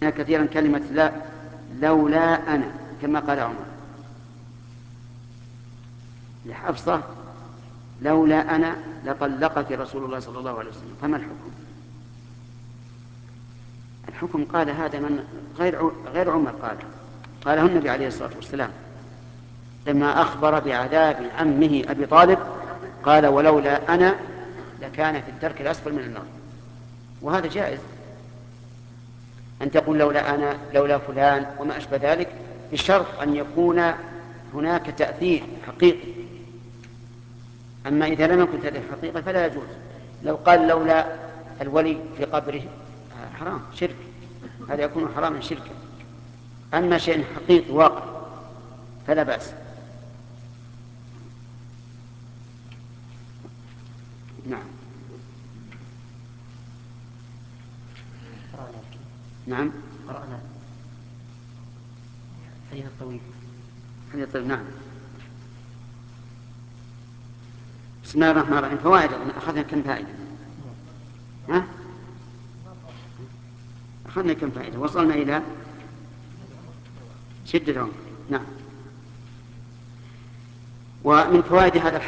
كثيرا كلمة لا، لولا أنا، كما قال عمر لحفصة: لولا أنا لطلقك رسول الله صلى الله عليه وسلم. فما الحكم؟ الحكم قال هذا من غير عمر، قاله النبي عليه الصلاة والسلام لما أخبر بعذاب عمه أبي طالب، قال: ولولا أنا لكان في الدرك الأسفل من النار. وهذا جائز أن تقول لولا أنا، لولا فلان، وما أشبه ذلك، بشرط أن يكون هناك تأثير حقيقي. أما إذا لم يكن تأثير حقيقي فلا يجوز. لو قال لولا الولي في قبره، حرام، شرك، هذا يكون حراما شركا. أما شيء حقيقي واقع فلا بأس. نعم. نعم. قرأنا حديث الطويل. حديث الطويل. نعم. بسم الله الرحمن الرحيم. فوائد أخذنا كم فائدة؟ ها؟ أخذنا كم فائدة؟ وصلنا إلى شدة العمر. نعم. ومن فوائد هذا